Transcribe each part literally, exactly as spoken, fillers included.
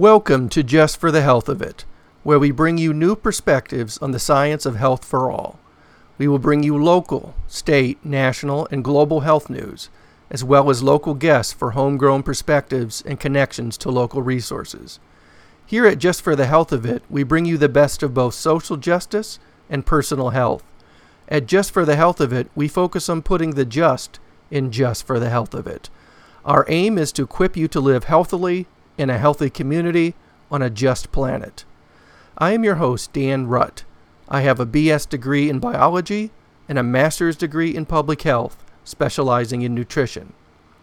Welcome to Just for the Health of It, where we bring you new perspectives on the science of health for all. We will bring you local, state, national, and global health news, as well as local guests for homegrown perspectives and connections to local resources. Here at Just for the Health of It, we bring you the best of both social justice and personal health. At Just for the Health of It, we focus on putting the just in just for the health of it. Our aim is to equip you to live healthily in a healthy community on a just planet. I am your host, Dan Rutt. I have a B S degree in biology and a master's degree in public health, specializing in nutrition.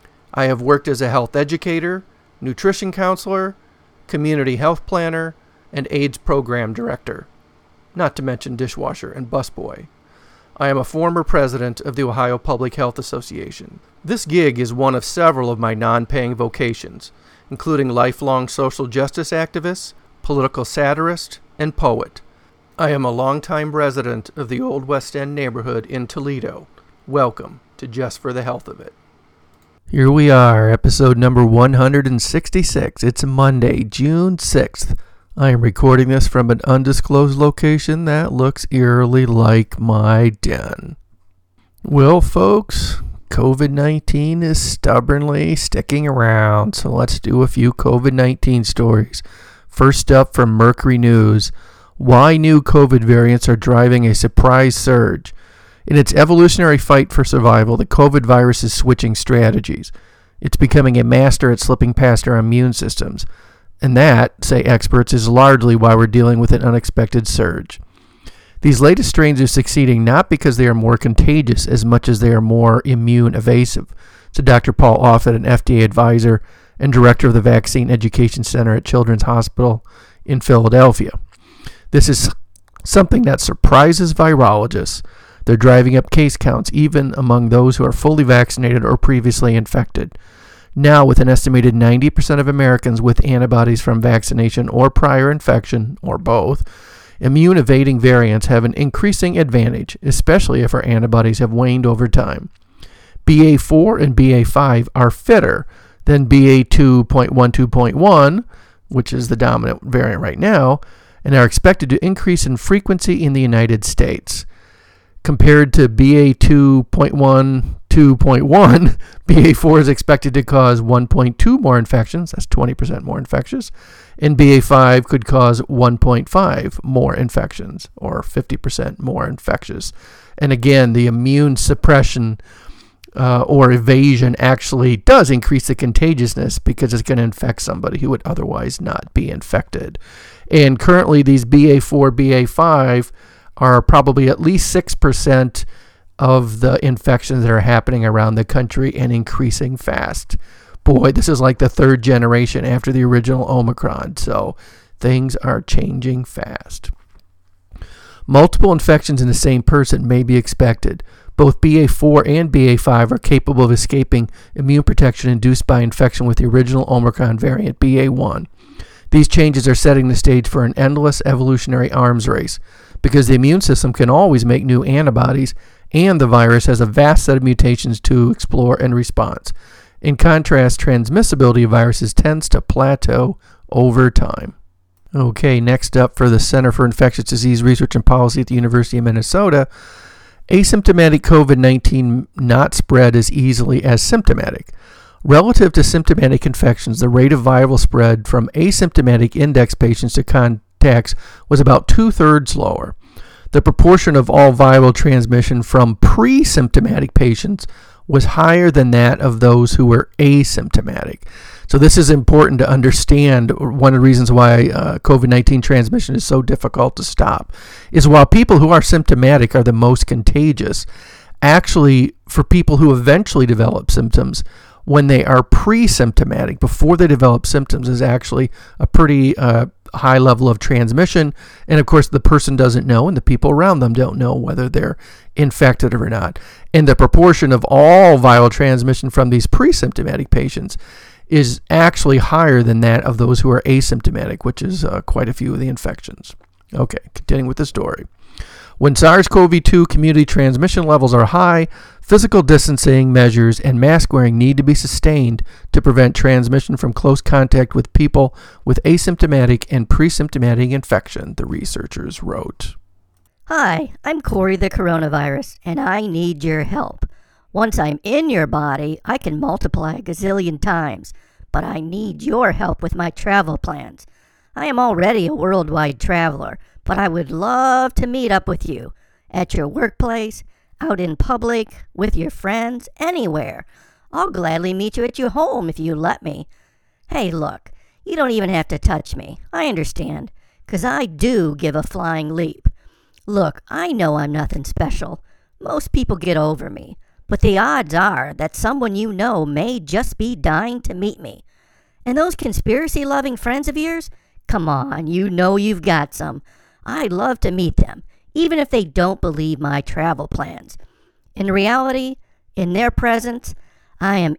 I have worked as a health educator, nutrition counselor, community health planner, and AIDS program director, not to mention dishwasher and busboy. I am a former president of the Ohio Public Health Association. This gig is one of several of my non-paying vocations, including lifelong social justice activist, political satirist, and poet. I am a longtime resident of the Old West End neighborhood in Toledo. Welcome to Just for the Health of It. Here we are, episode number one hundred sixty-six. It's Monday, June sixth. I am recording this from an undisclosed location that looks eerily like my den. Well, folks, covid nineteen is stubbornly sticking around, so let's do a few covid nineteen stories. First up from Mercury News, why new COVID variants are driving a surprise surge. In its evolutionary fight for survival, the COVID virus is switching strategies. It's becoming a master at slipping past our immune systems. And that, say experts, is largely why we're dealing with an unexpected surge. These latest strains are succeeding not because they are more contagious as much as they are more immune evasive, said Doctor Paul Offit, an F D A advisor and director of the Vaccine Education Center at Children's Hospital in Philadelphia. This is something that surprises virologists. They're driving up case counts even among those who are fully vaccinated or previously infected. Now, with an estimated ninety percent of Americans with antibodies from vaccination or prior infection, or both, immune-evading variants have an increasing advantage, especially if our antibodies have waned over time. B A four and B A five are fitter than B A two point twelve point one, which is the dominant variant right now, and are expected to increase in frequency in the United States. Compared to B A two point twelve point one, B A four is expected to cause one point two more infections, that's twenty percent more infectious, and B A five could cause one point five more infections, or fifty percent more infectious. And again, the immune suppression uh, or evasion actually does increase the contagiousness because it's going to infect somebody who would otherwise not be infected. And currently, these B A four, B A five are probably at least six percent of the infections that are happening around the country and increasing fast. Boy, this is like the third generation after the original Omicron, so things are changing fast. Multiple infections in the same person may be expected. Both B A four and B A five are capable of escaping immune protection induced by infection with the original Omicron variant, B A one. These changes are setting the stage for an endless evolutionary arms race, because the immune system can always make new antibodies, and the virus has a vast set of mutations to explore and respond. In contrast, transmissibility of viruses tends to plateau over time. Okay, next up for the Center for Infectious Disease Research and Policy at the University of Minnesota, asymptomatic covid nineteen not spread as easily as symptomatic. Relative to symptomatic infections, the rate of viral spread from asymptomatic index patients to contacts was about two-thirds lower. The proportion of all viral transmission from pre-symptomatic patients was higher than that of those who were asymptomatic. So this is important to understand. One of the reasons why uh, covid nineteen transmission is so difficult to stop is while people who are symptomatic are the most contagious, actually for people who eventually develop symptoms, when they are pre-symptomatic, before they develop symptoms, is actually a pretty uh, high level of transmission. And of course, the person doesn't know, and the people around them don't know whether they're infected or not. And the proportion of all viral transmission from these pre-symptomatic patients is actually higher than that of those who are asymptomatic, which is uh, quite a few of the infections. Okay, continuing with the story. When SARS-C o V two community transmission levels are high, physical distancing measures and mask wearing need to be sustained to prevent transmission from close contact with people with asymptomatic and pre-symptomatic infection, the researchers wrote. Hi, I'm Corey the Coronavirus, and I need your help. Once I'm in your body, I can multiply a gazillion times, but I need your help with my travel plans. I am already a worldwide traveler, but I would love to meet up with you at your workplace, out in public, with your friends, anywhere. I'll gladly meet you at your home if you let me. Hey, look, you don't even have to touch me. I understand, 'cause I do give a flying leap. Look, I know I'm nothing special. Most people get over me, but the odds are that someone you know may just be dying to meet me. And those conspiracy-loving friends of yours, come on, you know you've got some. I'd love to meet them, even if they don't believe my travel plans. In reality, in their presence, I am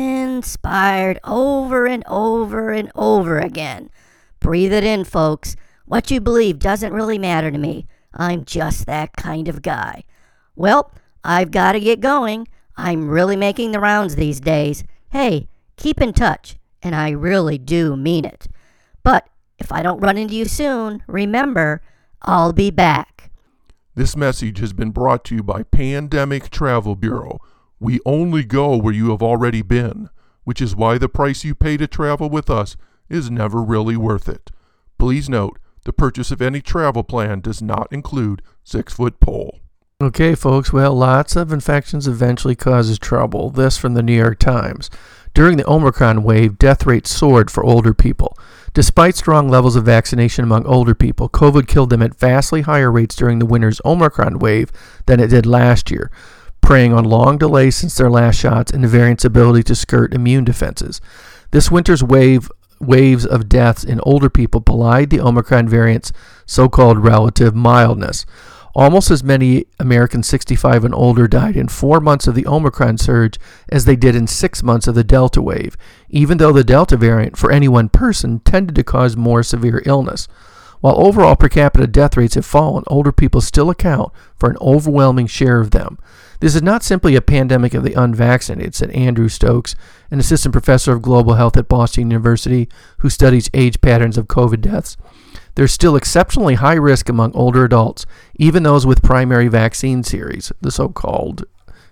inspired over and over and over again. Breathe it in, folks. What you believe doesn't really matter to me. I'm just that kind of guy. Well, I've got to get going. I'm really making the rounds these days. Hey, keep in touch, and I really do mean it. But if I don't run into you soon, remember, I'll be back. This message has been brought to you by Pandemic Travel Bureau. We only go where you have already been, which is why the price you pay to travel with us is never really worth it. Please note, the purchase of any travel plan does not include six-foot pole. Okay, folks, well, lots of infections eventually causes trouble. This from the New York Times. During the Omicron wave, death rates soared for older people. Despite strong levels of vaccination among older people, COVID killed them at vastly higher rates during the winter's Omicron wave than it did last year, preying on long delays since their last shots and the variant's ability to skirt immune defenses. This winter's wave waves of deaths in older people belied the Omicron variant's so-called relative mildness. Almost as many Americans sixty-five and older died in four months of the Omicron surge as they did in six months of the Delta wave, even though the Delta variant, for any one person, tended to cause more severe illness. While overall per capita death rates have fallen, older people still account for an overwhelming share of them. This is not simply a pandemic of the unvaccinated, said Andrew Stokes, an assistant professor of global health at Boston University who studies age patterns of COVID deaths. There's still exceptionally high risk among older adults, even those with primary vaccine series, the so-called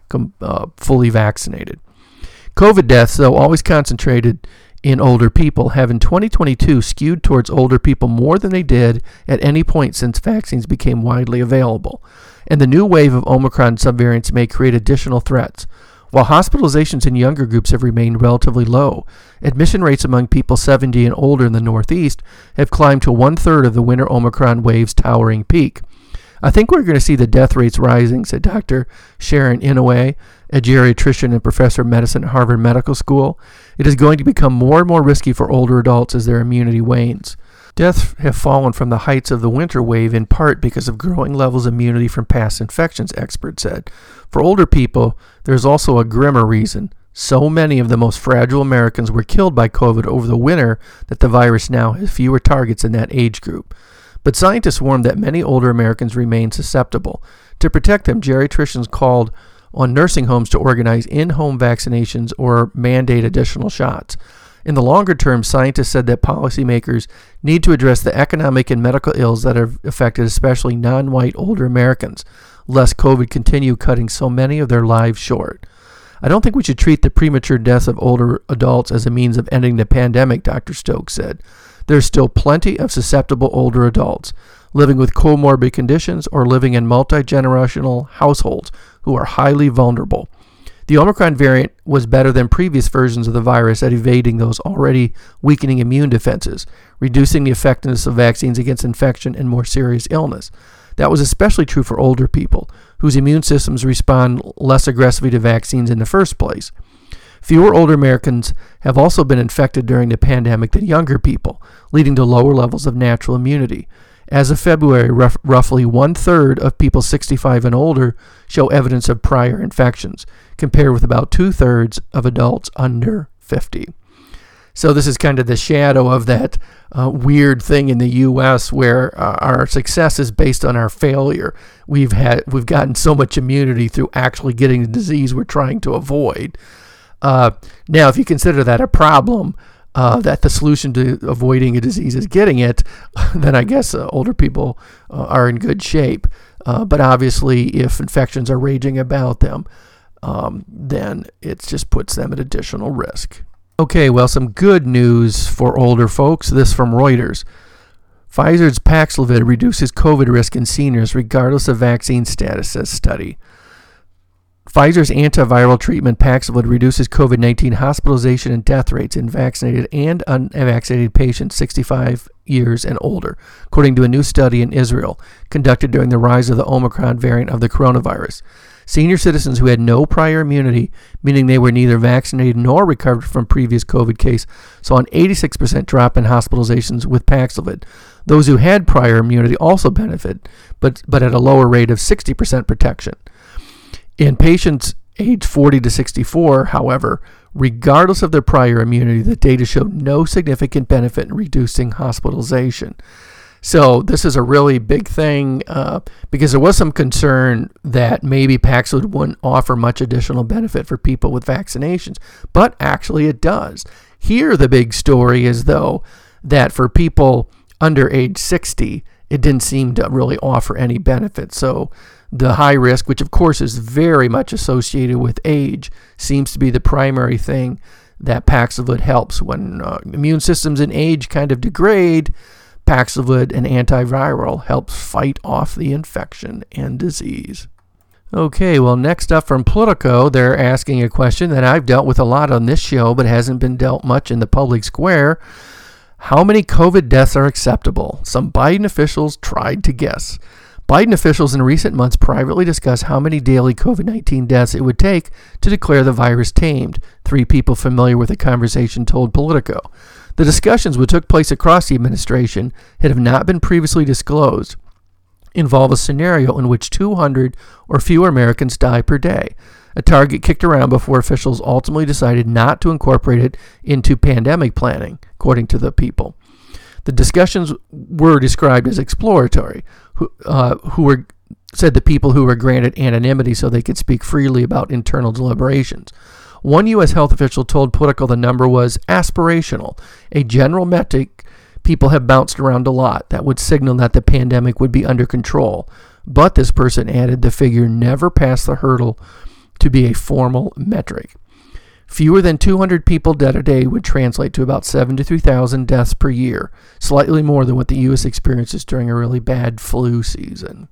uh, fully vaccinated. COVID deaths, though always concentrated in older people, have in twenty twenty-two skewed towards older people more than they did at any point since vaccines became widely available. And the new wave of Omicron subvariants may create additional threats. While hospitalizations in younger groups have remained relatively low, admission rates among people seventy and older in the Northeast have climbed to one-third of the winter Omicron wave's towering peak. I think we're going to see the death rates rising, said Doctor Sharon Inouye, a geriatrician and professor of medicine at Harvard Medical School. It is going to become more and more risky for older adults as their immunity wanes. Deaths have fallen from the heights of the winter wave in part because of growing levels of immunity from past infections, experts said. For older people, there's also a grimmer reason. So many of the most fragile Americans were killed by COVID over the winter that the virus now has fewer targets in that age group. But scientists warned that many older Americans remain susceptible. To protect them, geriatricians called on nursing homes to organize in-home vaccinations or mandate additional shots. In the longer term, scientists said that policymakers need to address the economic and medical ills that have affected especially non-white older Americans, lest COVID continue cutting so many of their lives short. I don't think we should treat the premature deaths of older adults as a means of ending the pandemic, Doctor Stokes said. There's still plenty of susceptible older adults living with comorbid conditions or living in multi-generational households who are highly vulnerable. The Omicron variant was better than previous versions of the virus at evading those already weakening immune defenses, reducing the effectiveness of vaccines against infection and more serious illness. That was especially true for older people, whose immune systems respond less aggressively to vaccines in the first place. Fewer older Americans have also been infected during the pandemic than younger people, leading to lower levels of natural immunity. As of February, rough, roughly one-third of people sixty-five and older show evidence of prior infections, compared with about two-thirds of adults under fifty. So this is kind of the shadow of that uh, weird thing in the U S where uh, our success is based on our failure. We've had we've gotten so much immunity through actually getting the disease we're trying to avoid. Uh, now, if you consider that a problem, uh, that the solution to avoiding a disease is getting it, then I guess uh, older people uh, are in good shape. Uh, but obviously, if infections are raging about them, um, then it just puts them at additional risk. Okay, well, some good news for older folks. This from Reuters. Pfizer's Paxlovid reduces COVID risk in seniors regardless of vaccine status, says study. Pfizer's antiviral treatment Paxlovid reduces COVID nineteen hospitalization and death rates in vaccinated and unvaccinated patients sixty-five years and older, according to a new study in Israel conducted during the rise of the Omicron variant of the coronavirus. Senior citizens who had no prior immunity, meaning they were neither vaccinated nor recovered from previous COVID case, saw an eighty-six percent drop in hospitalizations with Paxlovid. Those who had prior immunity also benefited, but, but at a lower rate of sixty percent protection. In patients aged forty to sixty-four, however, regardless of their prior immunity, the data showed no significant benefit in reducing hospitalization. So this is a really big thing uh, because there was some concern that maybe Paxlovid wouldn't offer much additional benefit for people with vaccinations, but actually it does. Here the big story is, though, that for people under age sixty, it didn't seem to really offer any benefit. So the high risk, which of course is very much associated with age, seems to be the primary thing that Paxlovid helps. When uh, immune systems in age kind of degrade, Paxlovid, an antiviral, helps fight off the infection and disease. Okay, well, next up from Politico, they're asking a question that I've dealt with a lot on this show, but hasn't been dealt much in the public square. How many COVID deaths are acceptable? Some Biden officials tried to guess. Biden officials in recent months privately discussed how many daily COVID nineteen deaths it would take to declare the virus tamed. Three people familiar with the conversation told Politico. The discussions, which took place across the administration and have not been previously disclosed, involve a scenario in which two hundred or fewer Americans die per day, a target kicked around before officials ultimately decided not to incorporate it into pandemic planning, according to the people. The discussions were described as exploratory, who, uh, who were said the people who were granted anonymity so they could speak freely about internal deliberations. One U S health official told Politico the number was aspirational, a general metric people have bounced around a lot that would signal that the pandemic would be under control. But this person added the figure never passed the hurdle to be a formal metric. Fewer than two hundred people dead a day would translate to about seventy-three thousand deaths per year, slightly more than what the U S experiences during a really bad flu season.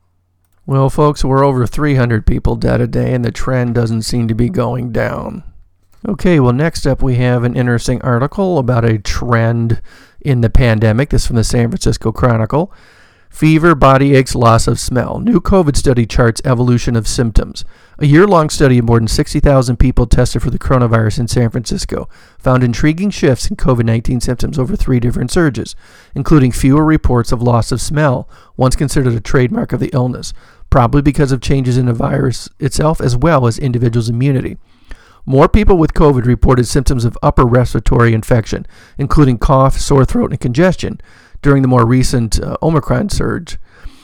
Well, folks, we're over three hundred people dead a day, and the trend doesn't seem to be going down. Okay, well, next up we have an interesting article about a trend in the pandemic. This is from the San Francisco Chronicle. Fever, body aches, loss of smell. New COVID study charts evolution of symptoms. A year-long study of more than sixty thousand people tested for the coronavirus in San Francisco found intriguing shifts in COVID nineteen symptoms over three different surges, including fewer reports of loss of smell, once considered a trademark of the illness, probably because of changes in the virus itself as well as individuals' immunity. More people with COVID reported symptoms of upper respiratory infection, including cough, sore throat, and congestion, during the more recent uh, Omicron surge,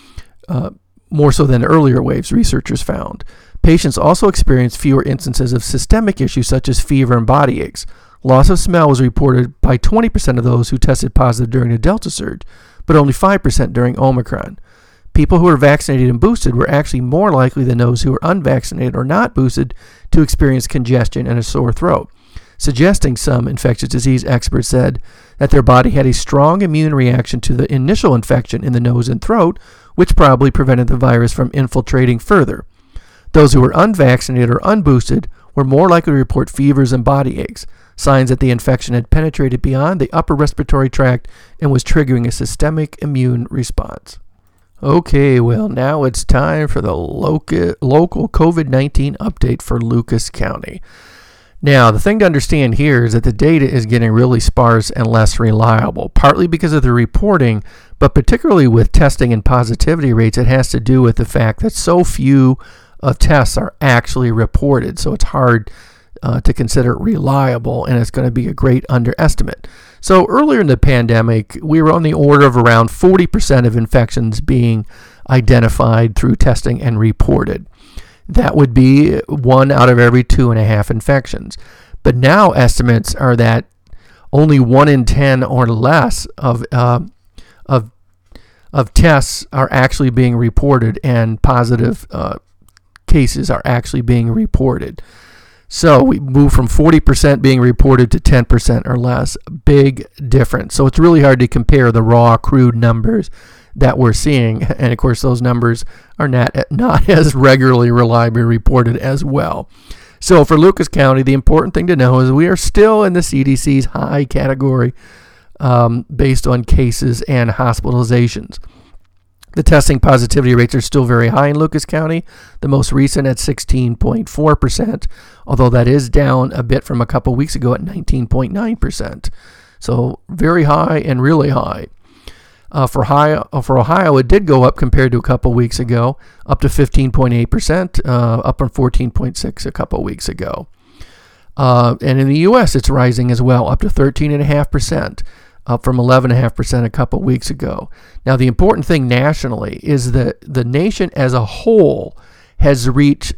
uh, more so than earlier waves, researchers found. Patients also experienced fewer instances of systemic issues such as fever and body aches. Loss of smell was reported by twenty percent of those who tested positive during the Delta surge, but only five percent during Omicron. People who were vaccinated and boosted were actually more likely than those who were unvaccinated or not boosted to experience congestion and a sore throat, suggesting, some infectious disease experts said, that their body had a strong immune reaction to the initial infection in the nose and throat, which probably prevented the virus from infiltrating further. Those who were unvaccinated or unboosted were more likely to report fevers and body aches, signs that the infection had penetrated beyond the upper respiratory tract and was triggering a systemic immune response. Okay, well, now it's time for the loca- local COVID nineteen update for Lucas County. Now, the thing to understand here is that the data is getting really sparse and less reliable, partly because of the reporting, but particularly with testing and positivity rates, it has to do with the fact that so few of tests are actually reported. So it's hard uh, to consider it reliable, and it's going to be a great underestimate. So earlier in the pandemic, we were on the order of around forty percent of infections being identified through testing and reported. That would be one out of every two and a half infections. But now estimates are that only one in ten or less of uh, of of tests are actually being reported, and positive uh, cases are actually being reported. So we move from forty percent being reported to ten percent or less. Big difference. So it's really hard to compare the raw, crude numbers that we're seeing. And of course, those numbers are not, not as regularly reliably reported as well. So for Lucas County, the important thing to know is we are still in the C D C's high category um, based on cases and hospitalizations. The testing positivity rates are still very high in Lucas County, the most recent at sixteen point four percent, although that is down a bit from a couple weeks ago at nineteen point nine percent. So very high and really high. Uh, for, Ohio, for Ohio, it did go up compared to a couple weeks ago, up to fifteen point eight percent, uh, up from fourteen point six percent a couple weeks ago. Uh, and in the U S, it's rising as well, up to thirteen point five percent. Up from eleven point five percent a couple weeks ago. Now, the important thing nationally is that the nation as a whole has reached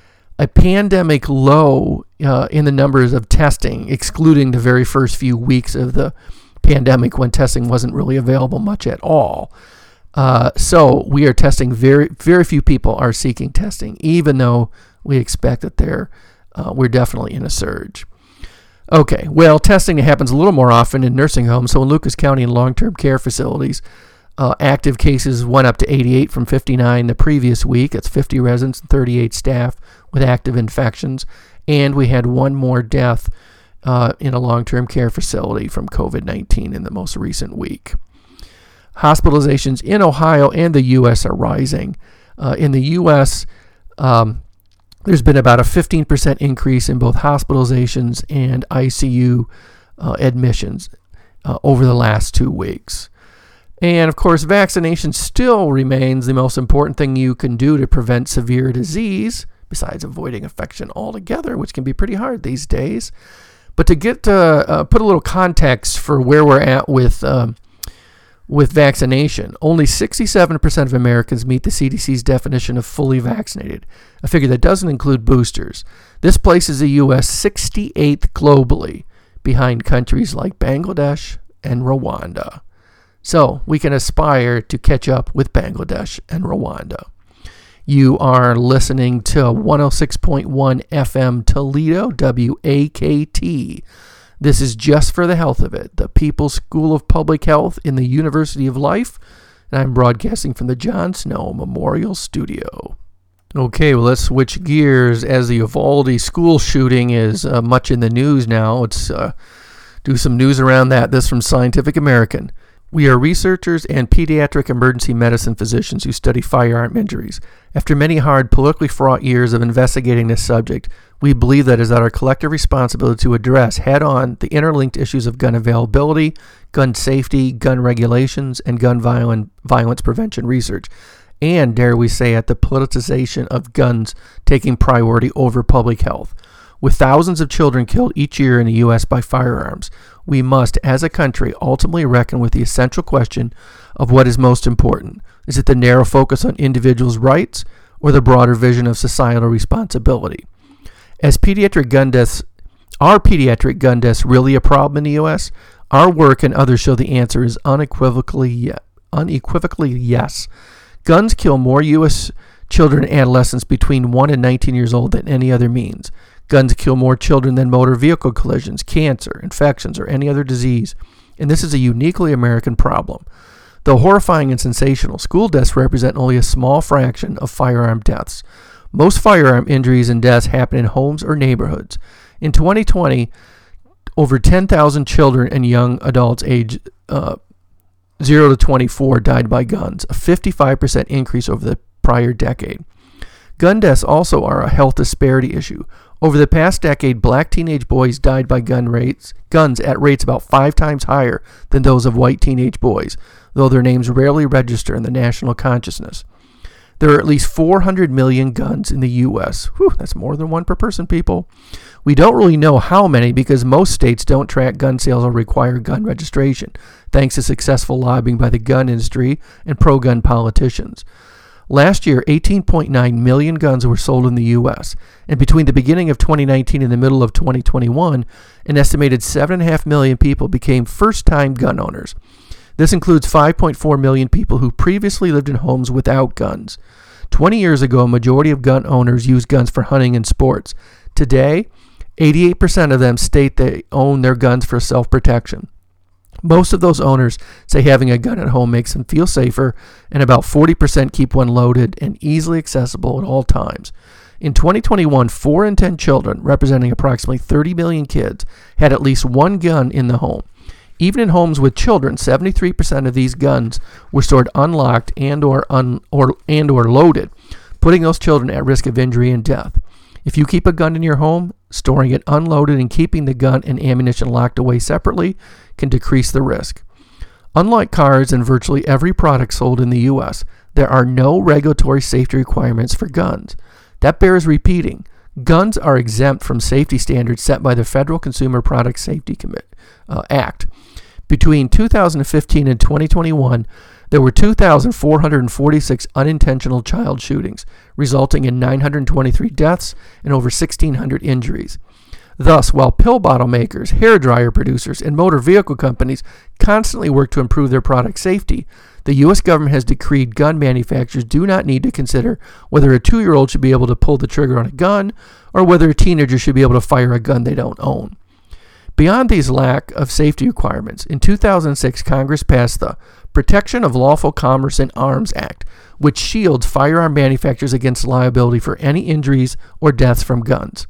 a pandemic low uh, in the numbers of testing, excluding the very first few weeks of the pandemic when testing wasn't really available much at all. Uh, so we are testing, very, very few people are seeking testing, even though we expect that they're, uh, we're definitely in a surge. Okay, well, testing happens a little more often in nursing homes. So in Lucas County and long-term care facilities, uh, active cases went up to eighty-eight from fifty-nine the previous week. That's fifty residents and thirty-eight staff with active infections. And we had one more death uh, in a long-term care facility from covid nineteen in the most recent week. Hospitalizations in Ohio and the U S are rising. Uh, in the U S, um, there's been about a fifteen percent increase in both hospitalizations and I C U uh, admissions uh, over the last two weeks. And of course, vaccination still remains the most important thing you can do to prevent severe disease, besides avoiding infection altogether, which can be pretty hard these days. But to get uh, uh, put a little context for where we're at with um, with vaccination, only sixty-seven percent of Americans meet the C D C's definition of fully vaccinated, a figure that doesn't include boosters. This places the U S sixty-eighth globally, behind countries like Bangladesh and Rwanda. So we can aspire to catch up with Bangladesh and Rwanda. You are listening to one oh six point one F M Toledo, W A K T. This is Just for the Health of It, the People's School of Public Health in the University of Life, and I'm broadcasting from the John Snow Memorial Studio. Okay, well, let's switch gears. As the Uvalde school shooting is uh, much in the news now, let's uh, do some news around that. This from Scientific American. We are researchers and pediatric emergency medicine physicians who study firearm injuries. After many hard, politically fraught years of investigating this subject, we believe that it is our collective responsibility to address head-on the interlinked issues of gun availability, gun safety, gun regulations, and gun violent, violence prevention research, and, dare we say it, the politicization of guns taking priority over public health. With thousands of children killed each year in the U S by firearms, we must, as a country, ultimately reckon with the essential question of what is most important. Is it the narrow focus on individuals' rights or the broader vision of societal responsibility? As pediatric gun deaths, are pediatric gun deaths really a problem in the U S? Our work and others show the answer is unequivocally, unequivocally yes. Guns kill more U S children and adolescents between one and nineteen years old than any other means. Guns kill more children than motor vehicle collisions, cancer, infections, or any other disease, and this is a uniquely American problem. Though horrifying and sensational, school deaths represent only a small fraction of firearm deaths. Most firearm injuries and deaths happen in homes or neighborhoods. In twenty twenty, over ten thousand children and young adults aged uh, zero to twenty-four died by guns, a fifty-five percent increase over the prior decade. Gun deaths also are a health disparity issue. Over the past decade, black teenage boys died by gun rates, guns at rates about five times higher than those of white teenage boys, though their names rarely register in the national consciousness. There are at least four hundred million guns in the U S. Whew, that's more than one per person, people. We don't really know how many because most states don't track gun sales or require gun registration, thanks to successful lobbying by the gun industry and pro-gun politicians. Last year, eighteen point nine million guns were sold in the U S, and between the beginning of twenty nineteen and the middle of twenty twenty-one, an estimated seven point five million people became first-time gun owners. This includes five point four million people who previously lived in homes without guns. twenty years ago, a majority of gun owners used guns for hunting and sports. Today, eighty-eight percent of them state they own their guns for self-protection. Most of those owners say having a gun at home makes them feel safer, and about forty percent keep one loaded and easily accessible at all times. In twenty twenty-one, four in ten children, representing approximately thirty million kids, had at least one gun in the home. Even in homes with children, seventy-three percent of these guns were stored unlocked and or, un, or, and or loaded, putting those children at risk of injury and death. If you keep a gun in your home, storing it unloaded and keeping the gun and ammunition locked away separately can decrease the risk. Unlike cars and virtually every product sold in the U S, there are no regulatory safety requirements for guns. That bears repeating. Guns are exempt from safety standards set by the Federal Consumer Product Safety Commit, uh, Act. Between two thousand fifteen and twenty twenty-one, there were two thousand four hundred forty-six unintentional child shootings, resulting in nine hundred twenty-three deaths and over sixteen hundred injuries. Thus, while pill bottle makers, hairdryer producers, and motor vehicle companies constantly work to improve their product safety, the U S government has decreed gun manufacturers do not need to consider whether a two-year-old should be able to pull the trigger on a gun or whether a teenager should be able to fire a gun they don't own. Beyond these lack of safety requirements, in two thousand six, Congress passed the Protection of Lawful Commerce in Arms Act, which shields firearm manufacturers against liability for any injuries or deaths from guns.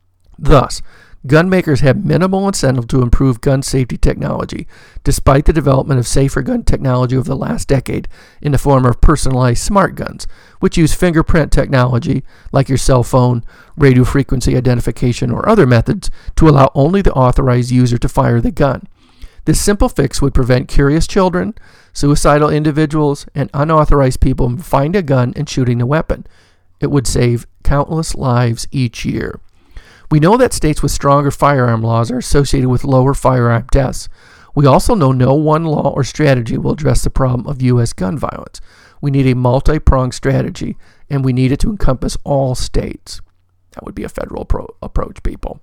Thus, gun makers have minimal incentive to improve gun safety technology, despite the development of safer gun technology over the last decade in the form of personalized smart guns, which use fingerprint technology, like your cell phone, radio frequency identification, or other methods, to allow only the authorized user to fire the gun. This simple fix would prevent curious children, suicidal individuals, and unauthorized people from finding a gun and shooting the weapon. It would save countless lives each year. We know that states with stronger firearm laws are associated with lower firearm deaths. We also know no one law or strategy will address the problem of U S gun violence. We need a multi-pronged strategy, and we need it to encompass all states. That would be a federal pro- approach, people.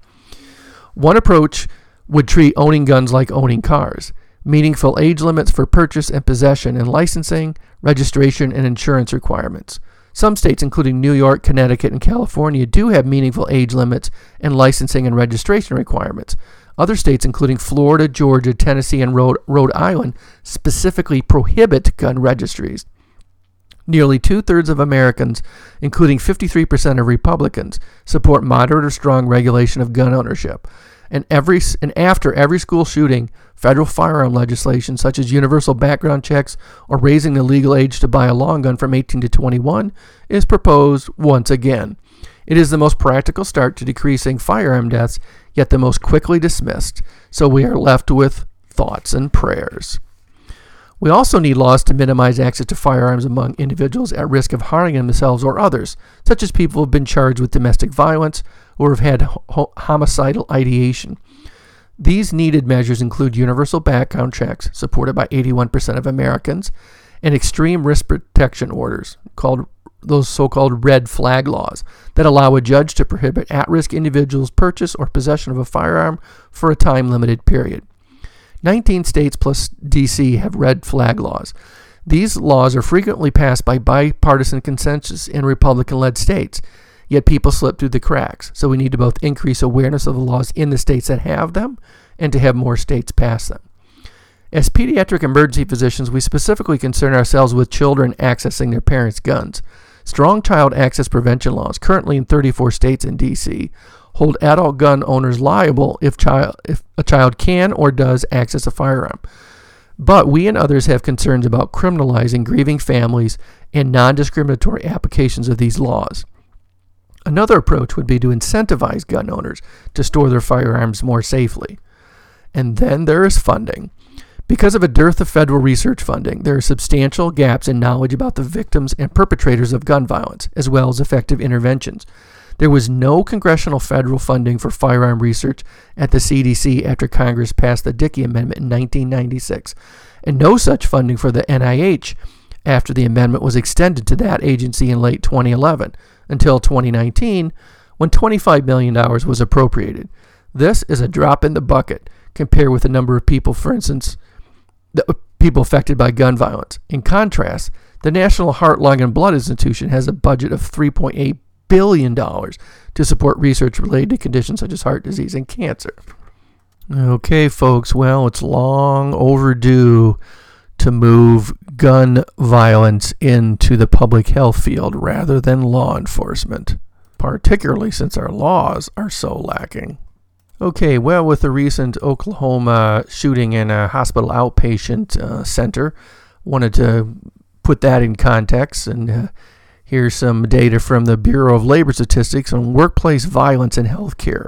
One approach would treat owning guns like owning cars. Meaningful age limits for purchase and possession, and licensing, registration, and insurance requirements. Some states, including New York, Connecticut, and California, do have meaningful age limits and licensing and registration requirements. Other states, including Florida, Georgia, Tennessee, and Rhode, Rhode Island, specifically prohibit gun registries. Nearly two-thirds of Americans, including fifty-three percent of Republicans, support moderate or strong regulation of gun ownership. And every and after every school shooting, federal firearm legislation such as universal background checks or raising the legal age to buy a long gun from eighteen to twenty-one is proposed once again. It is the most practical start to decreasing firearm deaths, yet the most quickly dismissed, so we are left with thoughts and prayers. We also need laws to minimize access to firearms among individuals at risk of harming themselves or others, such as people who have been charged with domestic violence or have had ho- homicidal ideation. These needed measures include universal background checks, supported by eighty-one percent of Americans, and extreme risk protection orders, called those so-called red flag laws, that allow a judge to prohibit at-risk individuals' purchase or possession of a firearm for a time-limited period. nineteen states plus D C have red flag laws. These laws are frequently passed by bipartisan consensus in Republican-led states, yet people slip through the cracks. So we need to both increase awareness of the laws in the states that have them and to have more states pass them. As pediatric emergency physicians, we specifically concern ourselves with children accessing their parents' guns. Strong child access prevention laws, currently in thirty-four states and D C, hold adult gun owners liable if, child, if a child can or does access a firearm. But we and others have concerns about criminalizing grieving families and non-discriminatory applications of these laws. Another approach would be to incentivize gun owners to store their firearms more safely. And then there is funding. Because of a dearth of federal research funding, there are substantial gaps in knowledge about the victims and perpetrators of gun violence, as well as effective interventions. There was no congressional federal funding for firearm research at the C D C after Congress passed the Dickey Amendment in nineteen ninety-six, and no such funding for the N I H after the amendment was extended to that agency in late twenty eleven, until twenty nineteen, when twenty-five million dollars was appropriated. This is a drop in the bucket compared with the number of people, for instance, the people affected by gun violence. In contrast, the National Heart, Lung, and Blood Institution has a budget of three point eight billion dollars to support research related to conditions such as heart disease and cancer. Okay, folks, well, it's long overdue to move gun violence into the public health field rather than law enforcement, particularly since our laws are so lacking. Okay, well, with the recent Oklahoma shooting in a hospital outpatient uh, center, wanted to put that in context, and uh, here's some data from the Bureau of Labor Statistics on workplace violence in healthcare.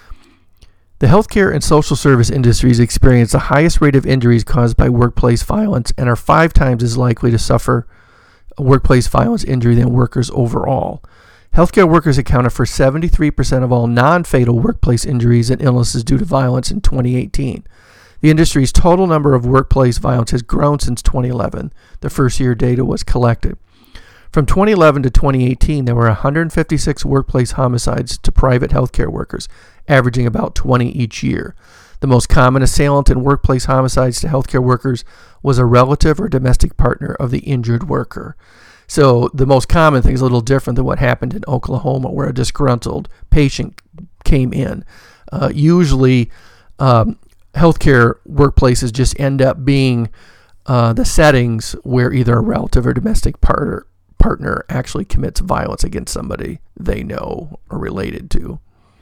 The healthcare and social service industries experience the highest rate of injuries caused by workplace violence and are five times as likely to suffer a workplace violence injury than workers overall. Healthcare workers accounted for seventy-three percent of all non-fatal workplace injuries and illnesses due to violence in twenty eighteen. The industry's total number of workplace violence has grown since twenty eleven, the first year data was collected. From twenty eleven to twenty eighteen, there were one hundred fifty-six workplace homicides to private healthcare workers, averaging about twenty each year. The most common assailant in workplace homicides to healthcare workers was a relative or domestic partner of the injured worker. So the most common thing is a little different than what happened in Oklahoma, where a disgruntled patient came in. Uh, usually, um, healthcare workplaces just end up being uh, the settings where either a relative or domestic partner partner actually commits violence against somebody they know or related to.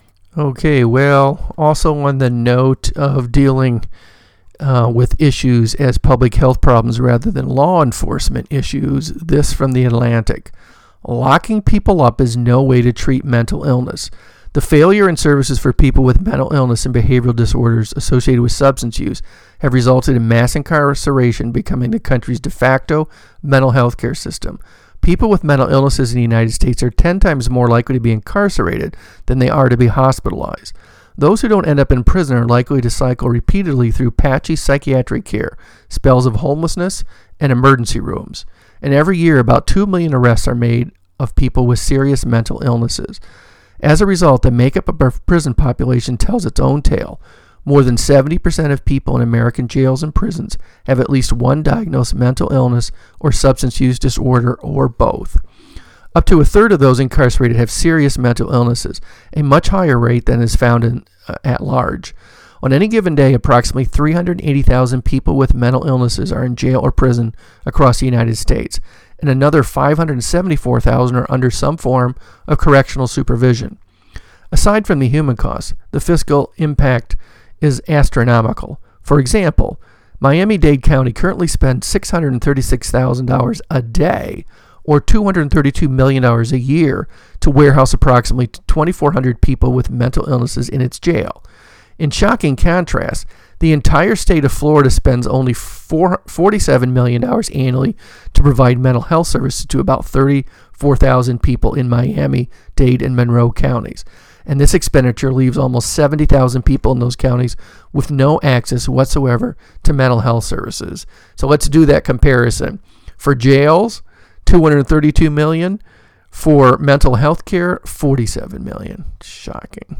Okay, well, also on the note of dealing uh, with issues as public health problems rather than law enforcement issues, this from The Atlantic. Locking people up is no way to treat mental illness. The failure in services for people with mental illness and behavioral disorders associated with substance use have resulted in mass incarceration becoming the country's de facto mental health care system. People with mental illnesses in the United States are ten times more likely to be incarcerated than they are to be hospitalized. Those who don't end up in prison are likely to cycle repeatedly through patchy psychiatric care, spells of homelessness, and emergency rooms. And every year, about two million arrests are made of people with serious mental illnesses. As a result, the makeup of our prison population tells its own tale. More than seventy percent of people in American jails and prisons have at least one diagnosed mental illness or substance use disorder or both. Up to a third of those incarcerated have serious mental illnesses, a much higher rate than is found in, uh, at large. On any given day, approximately three hundred eighty thousand people with mental illnesses are in jail or prison across the United States, and another five hundred seventy-four thousand are under some form of correctional supervision. Aside from the human costs, the fiscal impact is astronomical. For example, Miami-Dade County currently spends six hundred thirty-six thousand dollars a day, or two hundred thirty-two million dollars a year, to warehouse approximately twenty-four hundred people with mental illnesses in its jail. In shocking contrast, the entire state of Florida spends only forty-seven million dollars annually to provide mental health services to about thirty-four thousand people in Miami, Dade, and Monroe counties. And this expenditure leaves almost seventy thousand people in those counties with no access whatsoever to mental health services. So let's do that comparison. For jails, two hundred thirty-two million dollars. For mental health care, forty-seven million dollars. Shocking.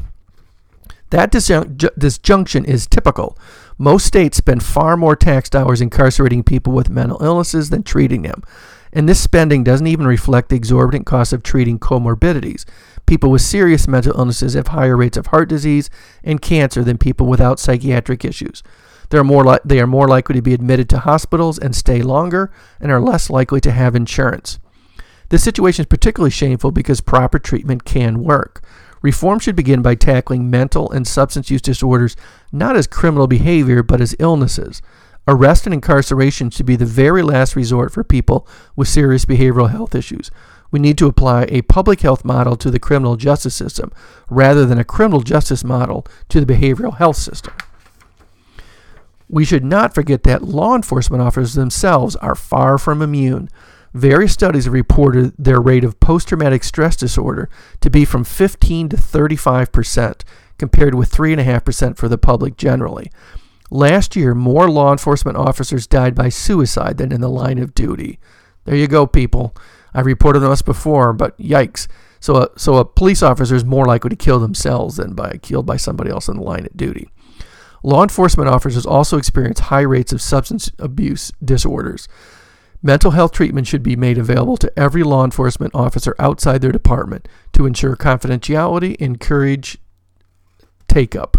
That disjun- disjunction is typical. Most states spend far more tax dollars incarcerating people with mental illnesses than treating them. And this spending doesn't even reflect the exorbitant cost of treating comorbidities. People with serious mental illnesses have higher rates of heart disease and cancer than people without psychiatric issues. They're more li- they are more likely to be admitted to hospitals and stay longer, and are less likely to have insurance. This situation is particularly shameful because proper treatment can work. Reform should begin by tackling mental and substance use disorders not as criminal behavior, but as illnesses. Arrest and incarceration should be the very last resort for people with serious behavioral health issues. We need to apply a public health model to the criminal justice system rather than a criminal justice model to the behavioral health system. We should not forget that law enforcement officers themselves are far from immune. Various studies have reported their rate of post-traumatic stress disorder to be from fifteen to thirty-five percent, compared with three point five percent for the public generally. Last year, more law enforcement officers died by suicide than in the line of duty. There you go, people. I reported on this before, but yikes. So a, so a police officer is more likely to kill themselves than by killed by somebody else in the line of duty. Law enforcement officers also experience high rates of substance abuse disorders. Mental health treatment should be made available to every law enforcement officer outside their department to ensure confidentiality and encourage take-up.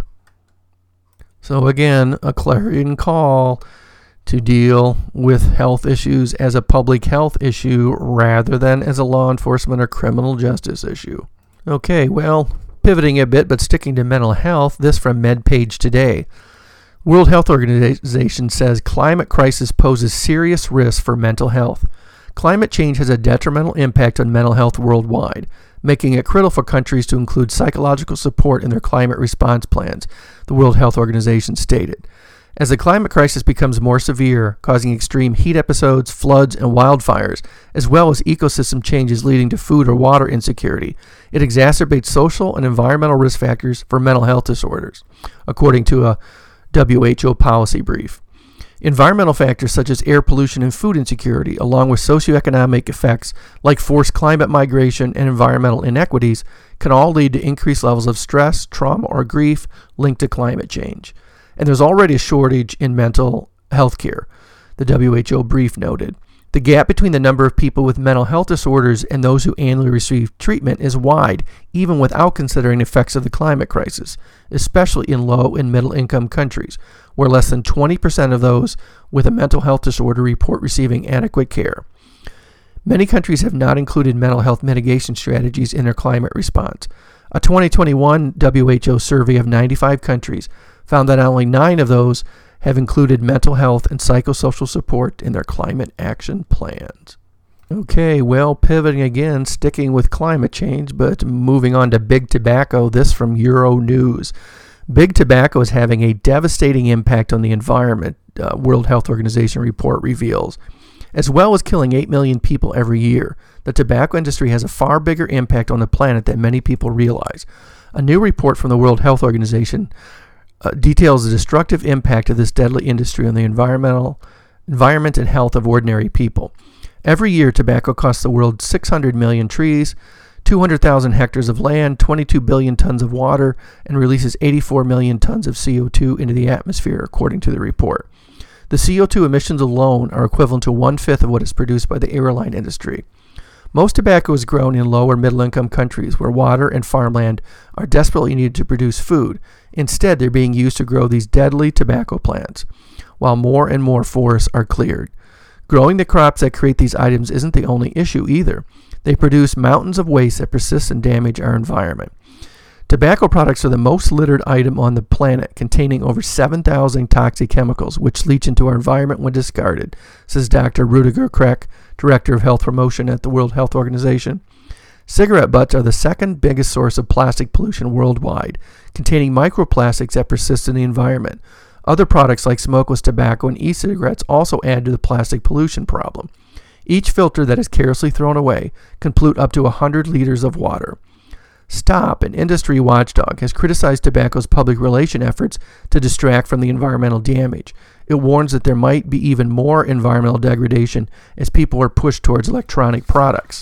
So again, a clarion call to deal with health issues as a public health issue rather than as a law enforcement or criminal justice issue. Okay, well, pivoting a bit but sticking to mental health, this from MedPage Today. World Health Organization says climate crisis poses serious risks for mental health. Climate change has a detrimental impact on mental health worldwide, making it critical for countries to include psychological support in their climate response plans, the World Health Organization stated. As the climate crisis becomes more severe, causing extreme heat episodes, floods, and wildfires, as well as ecosystem changes leading to food or water insecurity, it exacerbates social and environmental risk factors for mental health disorders, according to a W H O policy brief. Environmental factors such as air pollution and food insecurity, along with socioeconomic effects like forced climate migration and environmental inequities, can all lead to increased levels of stress, trauma, or grief linked to climate change. And there's already a shortage in mental health care, the W H O brief noted. The gap between the number of people with mental health disorders and those who annually receive treatment is wide, even without considering the effects of the climate crisis, especially in low and middle income countries, where less than twenty percent of those with a mental health disorder report receiving adequate care. Many countries have not included mental health mitigation strategies in their climate response. A twenty twenty-one W H O survey of ninety-five countries found that only nine of those have included mental health and psychosocial support in their climate action plans. Okay, well, pivoting again, sticking with climate change, but moving on to big tobacco, this from Euronews. Big tobacco is having a devastating impact on the environment, uh, World Health Organization report reveals. As well as killing eight million people every year, the tobacco industry has a far bigger impact on the planet than many people realize. A new report from the World Health Organization Uh, details the destructive impact of this deadly industry on the environmental environment and health of ordinary people. Every year, tobacco costs the world six hundred million trees, two hundred thousand hectares of land, twenty-two billion tons of water, and releases eighty-four million tons of C O two into the atmosphere, according to the report. The C O two emissions alone are equivalent to one-fifth of what is produced by the airline industry. Most tobacco is grown in low or middle-income countries where water and farmland are desperately needed to produce food. Instead, they're being used to grow these deadly tobacco plants, while more and more forests are cleared. Growing the crops that create these items isn't the only issue either. They produce mountains of waste that persist and damage our environment. Tobacco products are the most littered item on the planet, containing over seven thousand toxic chemicals, which leach into our environment when discarded, says Doctor Rudiger Kreck, Director of Health Promotion at the World Health Organization. Cigarette butts are the second biggest source of plastic pollution worldwide, containing microplastics that persist in the environment. Other products like smokeless tobacco and e-cigarettes also add to the plastic pollution problem. Each filter that is carelessly thrown away can pollute up to one hundred liters of water. Stop, an industry watchdog, has criticized tobacco's public relation efforts to distract from the environmental damage. It warns that there might be even more environmental degradation as people are pushed towards electronic products.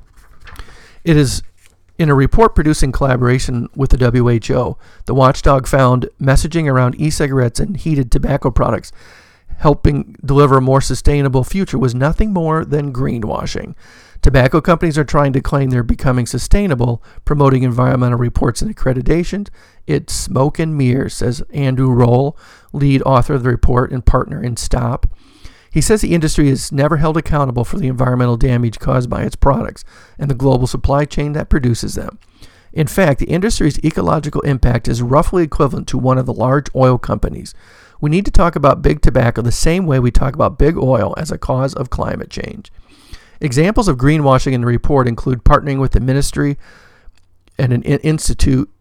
It is in a report produced in collaboration with the W H O, the watchdog found messaging around e-cigarettes and heated tobacco products helping deliver a more sustainable future was nothing more than greenwashing. Tobacco companies are trying to claim they're becoming sustainable, promoting environmental reports and accreditations. It's smoke and mirrors, says Andrew Roll, lead author of the report and partner in STOP. He says the industry is never held accountable for the environmental damage caused by its products and the global supply chain that produces them. In fact, the industry's ecological impact is roughly equivalent to one of the large oil companies. We need to talk about big tobacco the same way we talk about big oil as a cause of climate change. Examples of greenwashing in the report include partnering with the ministry and an institute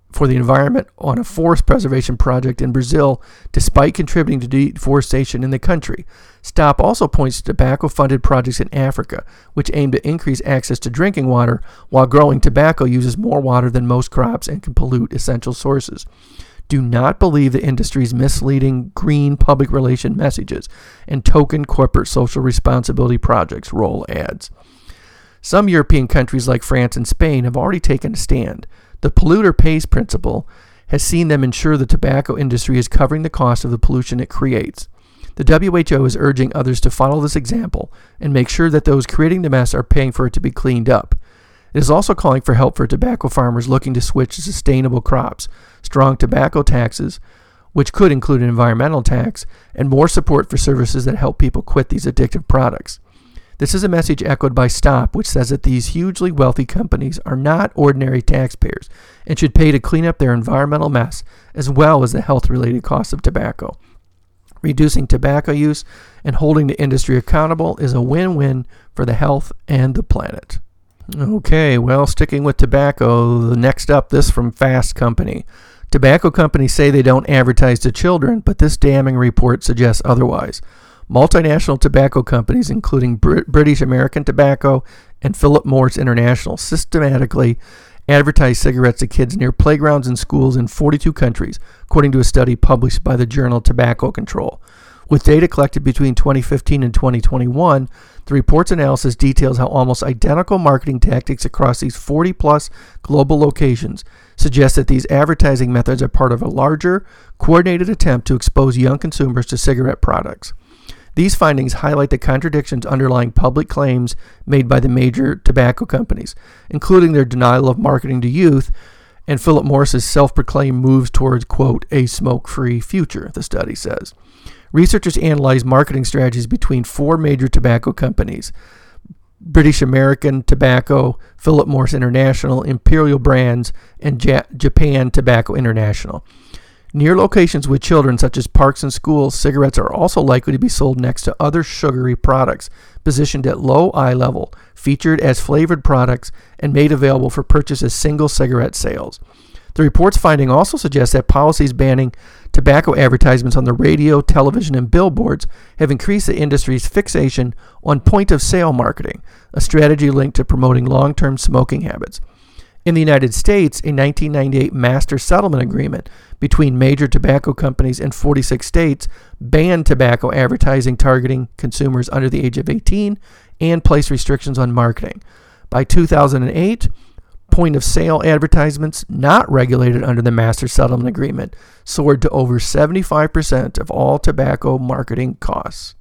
for the environment on a forest preservation project in Brazil, despite contributing to deforestation in the country. STOP also points to tobacco-funded projects in Africa, which aim to increase access to drinking water, while growing tobacco uses more water than most crops and can pollute essential sources. Do not believe the industry's misleading green public relation messages and token corporate social responsibility projects, Roll adds. Some European countries like France and Spain have already taken a stand. The polluter pays principle has seen them ensure the tobacco industry is covering the cost of the pollution it creates. The W H O is urging others to follow this example and make sure that those creating the mess are paying for it to be cleaned up. It is also calling for help for tobacco farmers looking to switch to sustainable crops, strong tobacco taxes, which could include an environmental tax, and more support for services that help people quit these addictive products. This is a message echoed by STOP, which says that these hugely wealthy companies are not ordinary taxpayers and should pay to clean up their environmental mess as well as the health-related costs of tobacco. Reducing tobacco use and holding the industry accountable is a win-win for the health and the planet. Okay, well, sticking with tobacco, next up, this from Fast Company. Tobacco companies say they don't advertise to children, but this damning report suggests otherwise. Multinational tobacco companies, including Br- British American Tobacco and Philip Morris International, systematically advertise cigarettes to kids near playgrounds and schools in forty-two countries, according to a study published by the journal Tobacco Control. With data collected between twenty fifteen and twenty twenty-one, the report's analysis details how almost identical marketing tactics across these forty-plus global locations suggest that these advertising methods are part of a larger, coordinated attempt to expose young consumers to cigarette products. These findings highlight the contradictions underlying public claims made by the major tobacco companies, including their denial of marketing to youth and Philip Morris's self-proclaimed moves towards, quote, a smoke-free future, the study says. Researchers analyzed marketing strategies between four major tobacco companies: British American Tobacco, Philip Morris International, Imperial Brands, and ja- Japan Tobacco International. Near locations with children, such as parks and schools, cigarettes are also likely to be sold next to other sugary products, positioned at low eye level, featured as flavored products, and made available for purchase as single cigarette sales. The report's finding also suggests that policies banning tobacco advertisements on the radio, television, and billboards have increased the industry's fixation on point-of-sale marketing, a strategy linked to promoting long-term smoking habits. In the United States, a nineteen ninety-eight master settlement agreement between major tobacco companies in forty-six states banned tobacco advertising targeting consumers under the age of eighteen and placed restrictions on marketing. By two thousand eight, point-of-sale advertisements not regulated under the master settlement agreement soared to over seventy-five percent of all tobacco marketing costs.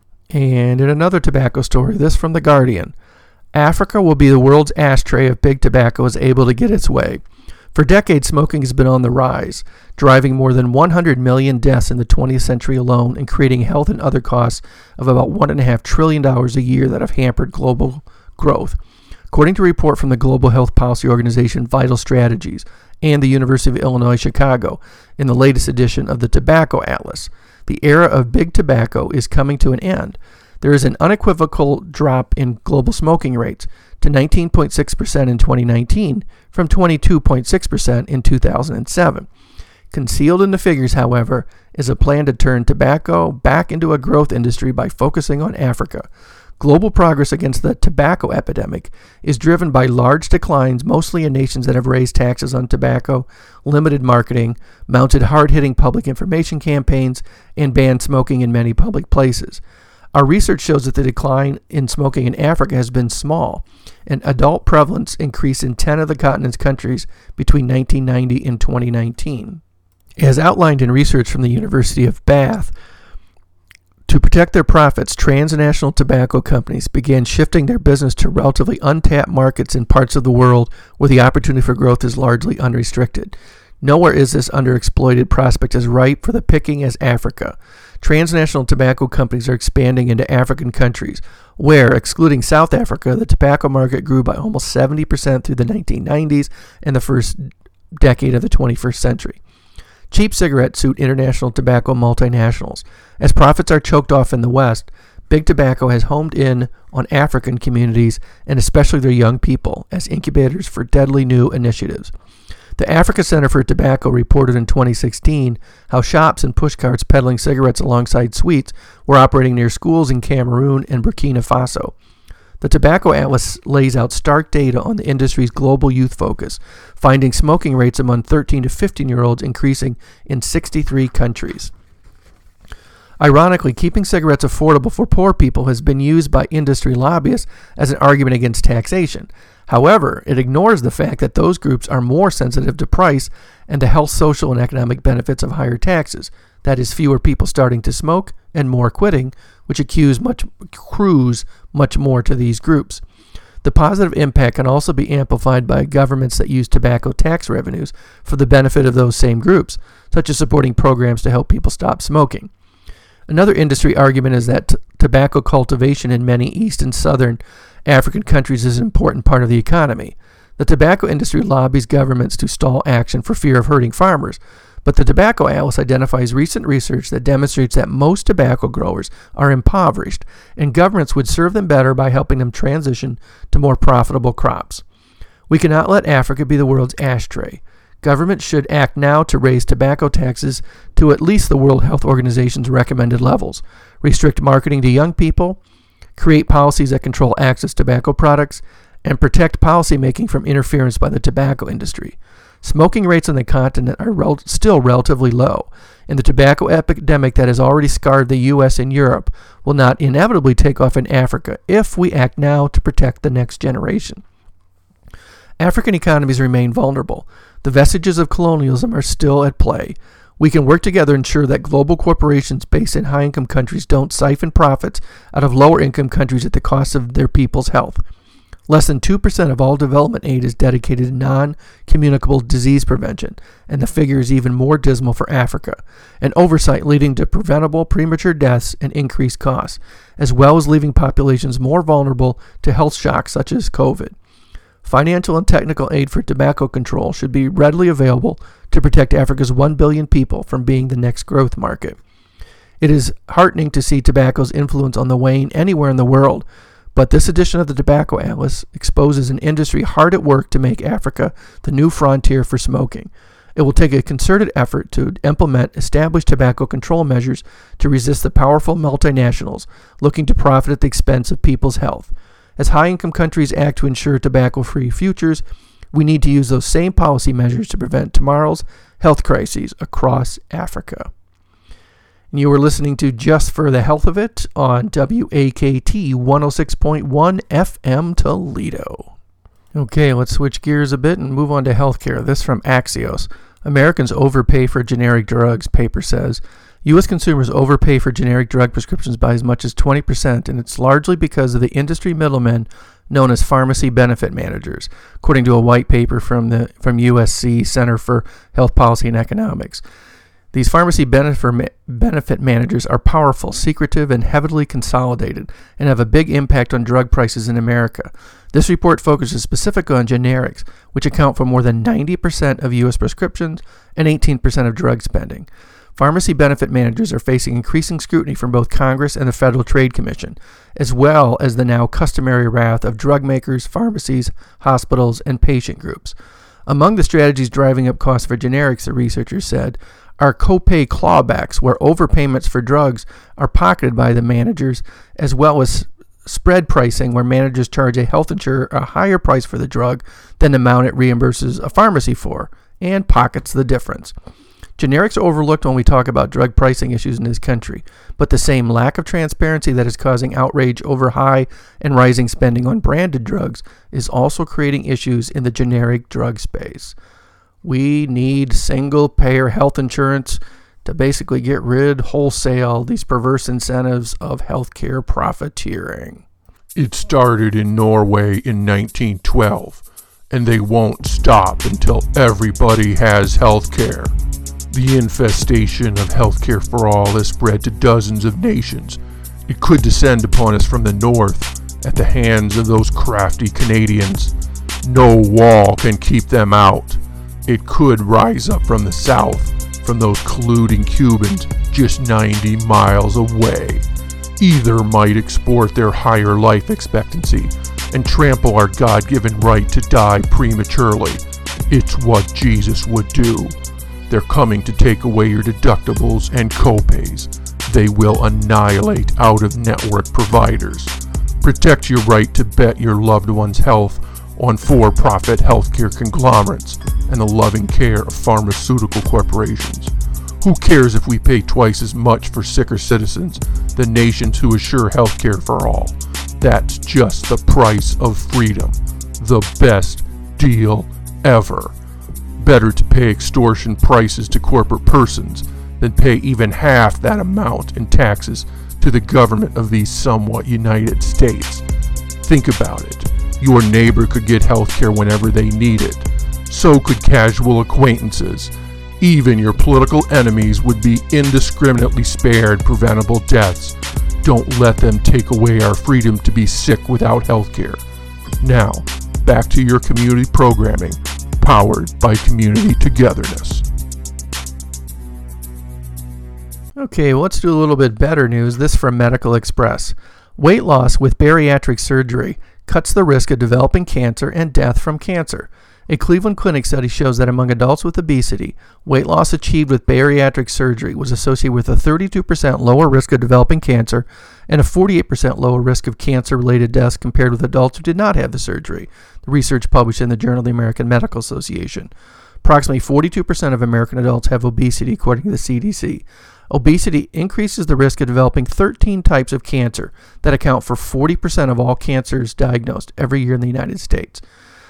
And in another tobacco story, this from The Guardian, Africa will be the world's ashtray if big tobacco is able to get its way. For decades, smoking has been on the rise, driving more than one hundred million deaths in the twentieth century alone and creating health and other costs of about one point five trillion dollars a year that have hampered global growth. According to a report from the global health policy organization Vital Strategies and the University of Illinois Chicago in the latest edition of the Tobacco Atlas, the era of big tobacco is coming to an end. There is an unequivocal drop in global smoking rates to nineteen point six percent in twenty nineteen from twenty-two point six percent in two thousand seven. Concealed in the figures, however, is a plan to turn tobacco back into a growth industry by focusing on Africa. Global progress against the tobacco epidemic is driven by large declines, mostly in nations that have raised taxes on tobacco, limited marketing, mounted hard-hitting public information campaigns, and banned smoking in many public places. Our research shows that the decline in smoking in Africa has been small, and adult prevalence increased in ten of the continent's countries between nineteen ninety and twenty nineteen. As outlined in research from the University of Bath, to protect their profits, transnational tobacco companies began shifting their business to relatively untapped markets in parts of the world where the opportunity for growth is largely unrestricted. Nowhere is this underexploited prospect as ripe for the picking as Africa. Transnational tobacco companies are expanding into African countries, where, excluding South Africa, the tobacco market grew by almost seventy percent through the nineteen nineties and the first decade of the twenty-first century. Cheap cigarettes suit international tobacco multinationals. As profits are choked off in the West, big tobacco has homed in on African communities and especially their young people as incubators for deadly new initiatives. The Africa Center for Tobacco reported in twenty sixteen how shops and pushcarts peddling cigarettes alongside sweets were operating near schools in Cameroon and Burkina Faso. The Tobacco Atlas lays out stark data on the industry's global youth focus, finding smoking rates among thirteen to fifteen-year-olds increasing in sixty-three countries. Ironically, keeping cigarettes affordable for poor people has been used by industry lobbyists as an argument against taxation. However, it ignores the fact that those groups are more sensitive to price and the health, social, and economic benefits of higher taxes. That is, fewer people starting to smoke and more quitting, which accrues much, accrues much more to these groups. The positive impact can also be amplified by governments that use tobacco tax revenues for the benefit of those same groups, such as supporting programs to help people stop smoking. Another industry argument is that t- tobacco cultivation in many East and Southern African countries is an important part of the economy. The tobacco industry lobbies governments to stall action for fear of hurting farmers, but the Tobacco Atlas identifies recent research that demonstrates that most tobacco growers are impoverished, and governments would serve them better by helping them transition to more profitable crops. We cannot let Africa be the world's ashtray. Governments should act now to raise tobacco taxes to at least the World Health Organization's recommended levels, restrict marketing to young people, create policies that control access to tobacco products, and protect policymaking from interference by the tobacco industry. Smoking rates on the continent are rel- still relatively low, and the tobacco epidemic that has already scarred the U S and Europe will not inevitably take off in Africa if we act now to protect the next generation. African economies remain vulnerable. The vestiges of colonialism are still at play. We can work together to ensure that global corporations based in high-income countries don't siphon profits out of lower-income countries at the cost of their people's health. Less than two percent of all development aid is dedicated to non-communicable disease prevention, and the figure is even more dismal for Africa, an oversight leading to preventable premature deaths and increased costs, as well as leaving populations more vulnerable to health shocks such as COVID. Financial and technical aid for tobacco control should be readily available to protect Africa's one billion people from being the next growth market. It is heartening to see tobacco's influence on the wane anywhere in the world, but this edition of the Tobacco Atlas exposes an industry hard at work to make Africa the new frontier for smoking. It will take a concerted effort to implement established tobacco control measures to resist the powerful multinationals looking to profit at the expense of people's health. As high-income countries act to ensure tobacco-free futures, we need to use those same policy measures to prevent tomorrow's health crises across Africa. And you were listening to Just for the Health of It on W A K T one oh six point one F M Toledo. Okay, let's switch gears a bit and move on to healthcare. This from Axios. Americans overpay for generic drugs, paper says. U S consumers overpay for generic drug prescriptions by as much as twenty percent, and it's largely because of the industry middlemen known as pharmacy benefit managers, according to a white paper from the from U S C Center for Health Policy and Economics. These pharmacy benefit benefit managers are powerful, secretive, and heavily consolidated, and have a big impact on drug prices in America. This report focuses specifically on generics, which account for more than ninety percent of U S prescriptions and eighteen percent of drug spending. Pharmacy benefit managers are facing increasing scrutiny from both Congress and the Federal Trade Commission, as well as the now customary wrath of drug makers, pharmacies, hospitals, and patient groups. Among the strategies driving up costs for generics, the researchers said, are copay clawbacks, where overpayments for drugs are pocketed by the managers, as well as spread pricing, where managers charge a health insurer a higher price for the drug than the amount it reimburses a pharmacy for, and pockets the difference. Generics are overlooked when we talk about drug pricing issues in this country, but the same lack of transparency that is causing outrage over high and rising spending on branded drugs is also creating issues in the generic drug space. We need single-payer health insurance to basically get rid wholesale these perverse incentives of healthcare profiteering. It started in Norway in nineteen twelve, and they won't stop until everybody has health care. The infestation of healthcare for all has spread to dozens of nations. It could descend upon us from the north at the hands of those crafty Canadians. No wall can keep them out. It could rise up from the south, from those colluding Cubans just ninety miles away. Either might export their higher life expectancy and trample our God-given right to die prematurely. It's what Jesus would do. They're coming to take away your deductibles and copays. They will annihilate out-of-network providers. Protect your right to bet your loved one's health on for-profit healthcare conglomerates and the loving care of pharmaceutical corporations. Who cares if we pay twice as much for sicker citizens than nations who assure healthcare for all? That's just the price of freedom. The best deal ever. Better to pay extortion prices to corporate persons than pay even half that amount in taxes to the government of these somewhat United States. Think about it. Your neighbor could get healthcare whenever they need it. So could casual acquaintances. Even your political enemies would be indiscriminately spared preventable deaths. Don't let them take away our freedom to be sick without healthcare. Now, back to your community programming, powered by Community Togetherness. Okay, well, let's do a little bit better news. This from Medical Express. Weight loss with bariatric surgery cuts the risk of developing cancer and death from cancer. A Cleveland Clinic study shows that among adults with obesity, weight loss achieved with bariatric surgery was associated with a thirty-two percent lower risk of developing cancer and a forty-eight percent lower risk of cancer-related deaths compared with adults who did not have the surgery. The research published in the Journal of the American Medical Association. Approximately forty-two percent of American adults have obesity, according to the C D C. Obesity increases the risk of developing thirteen types of cancer that account for forty percent of all cancers diagnosed every year in the United States.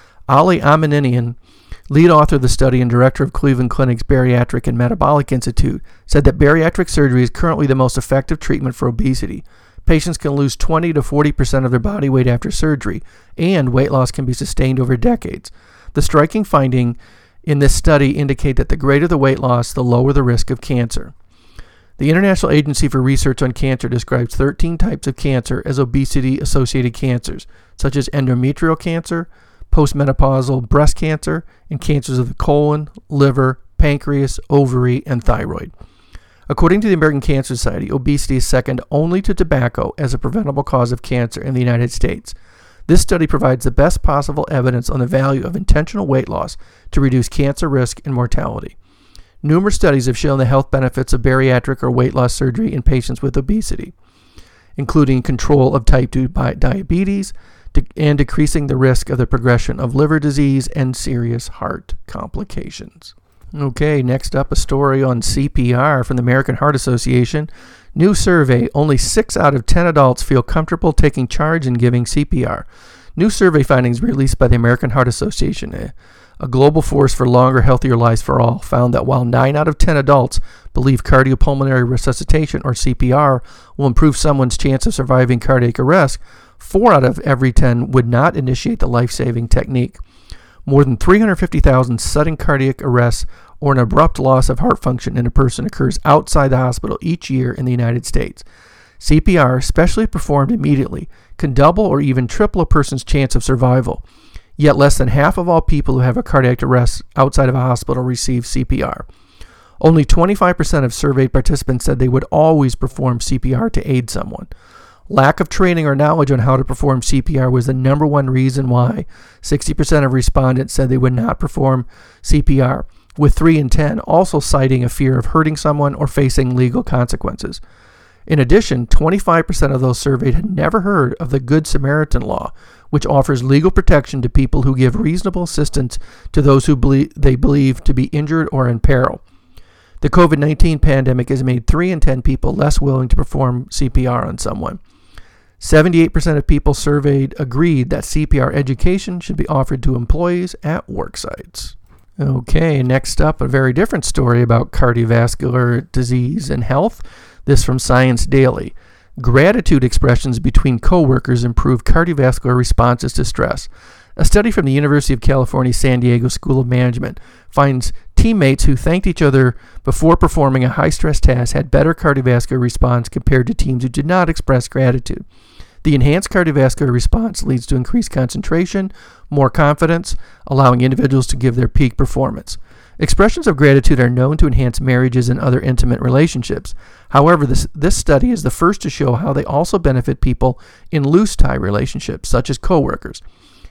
Ali Amininian, lead author of the study and director of Cleveland Clinic's Bariatric and Metabolic Institute, said that bariatric surgery is currently the most effective treatment for obesity. Patients can lose twenty to forty percent of their body weight after surgery, and weight loss can be sustained over decades. The striking finding in this study indicate that the greater the weight loss, the lower the risk of cancer. The International Agency for Research on Cancer describes thirteen types of cancer as obesity-associated cancers, such as endometrial cancer, postmenopausal breast cancer, and cancers of the colon, liver, pancreas, ovary, and thyroid. According to the American Cancer Society, obesity is second only to tobacco as a preventable cause of cancer in the United States. This study provides the best possible evidence on the value of intentional weight loss to reduce cancer risk and mortality. Numerous studies have shown the health benefits of bariatric or weight loss surgery in patients with obesity, including control of type two diabetes and decreasing the risk of the progression of liver disease and serious heart complications. Okay, next up, a story on C P R from the American Heart Association. New survey, only six out of ten adults feel comfortable taking charge and giving C P R. New survey findings released by the American Heart Association, a global force for longer, healthier lives for all, found that while nine out of ten adults believe cardiopulmonary resuscitation, or C P R, will improve someone's chance of surviving cardiac arrest, four out of every ten would not initiate the life-saving technique. More than three hundred fifty thousand sudden cardiac arrests or an abrupt loss of heart function in a person occurs outside the hospital each year in the United States. C P R, especially performed immediately, can double or even triple a person's chance of survival. Yet less than half of all people who have a cardiac arrest outside of a hospital receive C P R. Only twenty-five percent of surveyed participants said they would always perform C P R to aid someone. Lack of training or knowledge on how to perform C P R was the number one reason why sixty percent of respondents said they would not perform C P R, with three in ten also citing a fear of hurting someone or facing legal consequences. In addition, twenty-five percent of those surveyed had never heard of the Good Samaritan Law, which offers legal protection to people who give reasonable assistance to those who believe they believe to be injured or in peril. The covid nineteen pandemic has made three in ten people less willing to perform C P R on someone. seventy-eight percent of people surveyed agreed that C P R education should be offered to employees at work sites. Okay, next up, a very different story about cardiovascular disease and health. This from Science Daily. Gratitude expressions between coworkers improve cardiovascular responses to stress. A study from the University of California, San Diego School of Management finds teammates who thanked each other before performing a high-stress task had better cardiovascular response compared to teams who did not express gratitude. The enhanced cardiovascular response leads to increased concentration, more confidence, allowing individuals to give their peak performance. Expressions of gratitude are known to enhance marriages and other intimate relationships. However, this, this study is the first to show how they also benefit people in loose-tie relationships, such as coworkers.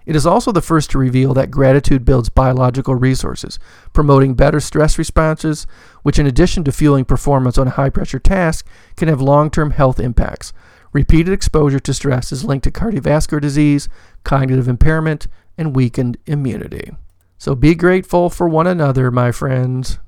It is also the first to reveal that gratitude builds biological resources, promoting better stress responses, which in addition to fueling performance on a high-pressure task, can have long-term health impacts. Repeated exposure to stress is linked to cardiovascular disease, cognitive impairment, and weakened immunity. So be grateful for one another, my friends,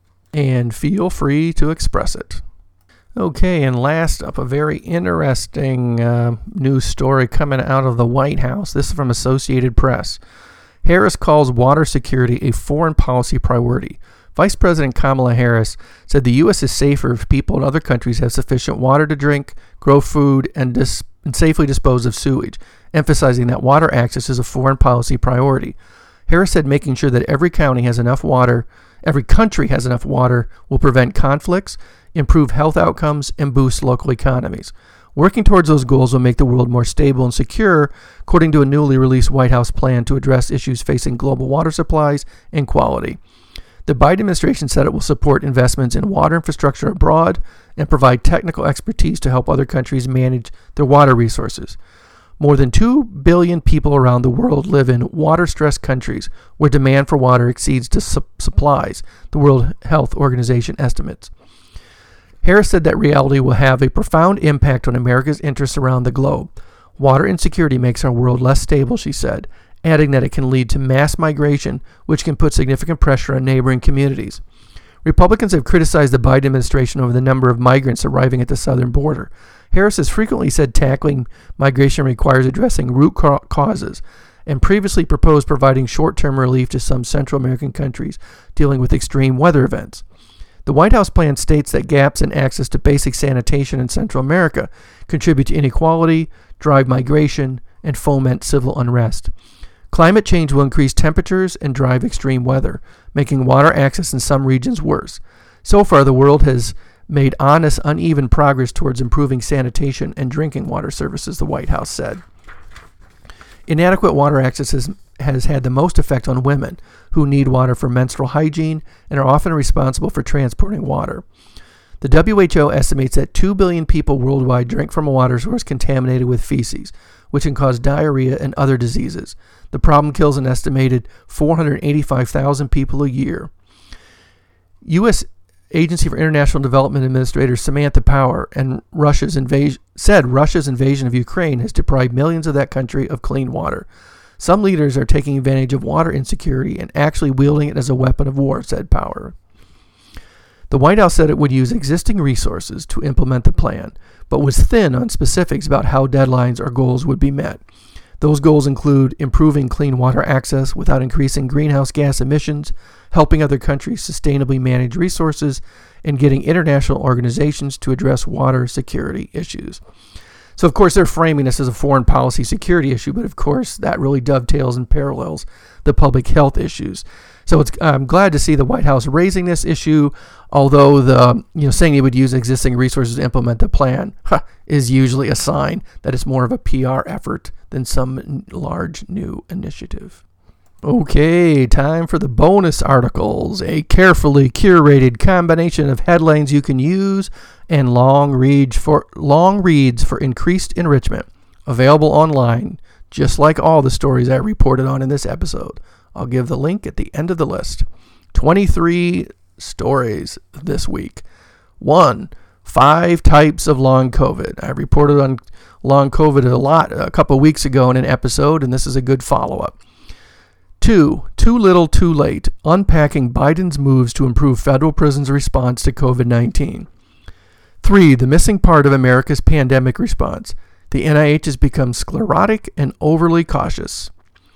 and feel free to express it. Okay, and last up, a very interesting uh, news story coming out of the White House. This is from Associated Press. Harris calls water security a foreign policy priority. Vice President Kamala Harris said the U S is safer if people in other countries have sufficient water to drink, grow food, and, dis- and safely dispose of sewage, emphasizing that water access is a foreign policy priority. Harris said making sure that every county has enough water, every country has enough water, will prevent conflicts, improve health outcomes, and boost local economies. Working towards those goals will make the world more stable and secure, according to a newly released White House plan to address issues facing global water supplies and quality. The Biden administration said it will support investments in water infrastructure abroad and provide technical expertise to help other countries manage their water resources. More than two billion people around the world live in water-stressed countries where demand for water exceeds to su- supplies, the World Health Organization estimates. Harris said that reality will have a profound impact on America's interests around the globe. Water insecurity makes our world less stable, she said, adding that it can lead to mass migration, which can put significant pressure on neighboring communities. Republicans have criticized the Biden administration over the number of migrants arriving at the southern border. Harris has frequently said tackling migration requires addressing root ca- causes, and previously proposed providing short-term relief to some Central American countries dealing with extreme weather events. The White House plan states that gaps in access to basic sanitation in Central America contribute to inequality, drive migration, and foment civil unrest. Climate change will increase temperatures and drive extreme weather, making water access in some regions worse. So far, the world has made honest, uneven progress towards improving sanitation and drinking water services, the White House said. Inadequate water access has, has had the most effect on women, who need water for menstrual hygiene and are often responsible for transporting water. The W H O estimates that two billion people worldwide drink from a water source contaminated with feces, which can cause diarrhea and other diseases. The problem kills an estimated four hundred eighty-five thousand people a year. U S Agency for International Development Administrator Samantha Power and Russia's invasion said Russia's invasion of Ukraine has deprived millions of that country of clean water. Some leaders are taking advantage of water insecurity and actually wielding it as a weapon of war, said Power. The White House said it would use existing resources to implement the plan, but was thin on specifics about how deadlines or goals would be met. Those goals include improving clean water access without increasing greenhouse gas emissions, helping other countries sustainably manage resources, and getting international organizations to address water security issues. So, of course, they're framing this as a foreign policy security issue, but of course that really dovetails and parallels the public health issues. So it's, I'm glad to see the White House raising this issue, although the you know saying it would use existing resources to implement the plan huh, is usually a sign that it's more of a P R effort than some large new initiative. Okay, time for the bonus articles, a carefully curated combination of headlines you can use and long reads for long reads for increased enrichment, available online, just like all the stories I reported on in this episode. I'll give the link at the end of the list. twenty-three stories this week. One, five types of long COVID. I reported on long COVID a lot a couple weeks ago in an episode, and this is a good follow-up. Two, too little, too late. Unpacking Biden's moves to improve federal prisons' response to COVID nineteen. Three, the missing part of America's pandemic response. The N I H has become sclerotic and overly cautious.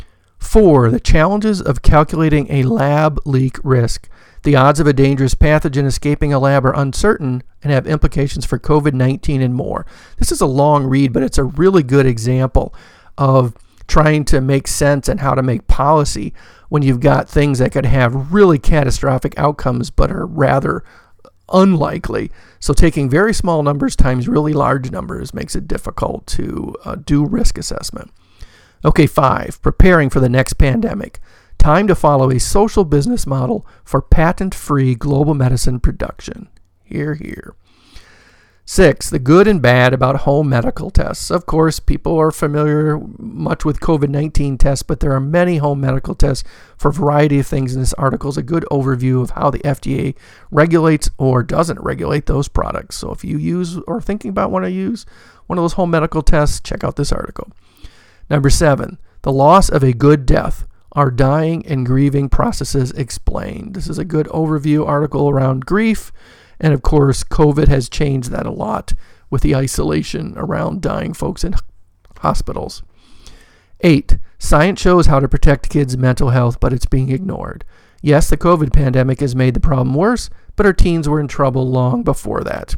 Four, the challenges of calculating a lab leak risk. The odds of a dangerous pathogen escaping a lab are uncertain and have implications for COVID nineteen and more. This is a long read, but it's a really good example of trying to make sense and how to make policy when you've got things that could have really catastrophic outcomes but are rather unlikely. So taking very small numbers times really large numbers makes it difficult to uh, do risk assessment. Okay, five, preparing for the next pandemic. Time to follow a social business model for patent-free global medicine production. Hear, hear. Six, the good and bad about home medical tests. Of course, people are familiar much with COVID nineteen tests, but there are many home medical tests for a variety of things, and this article is a good overview of how the F D A regulates or doesn't regulate those products. So if you use or thinking about want to use one of those home medical tests, check out this article. Number seven, the loss of a good death. Are dying and grieving processes explained? This is a good overview article around grief. And of course, COVID has changed that a lot with the isolation around dying folks in hospitals. Eight, science shows how to protect kids' mental health, but it's being ignored. Yes, the COVID pandemic has made the problem worse, but our teens were in trouble long before that.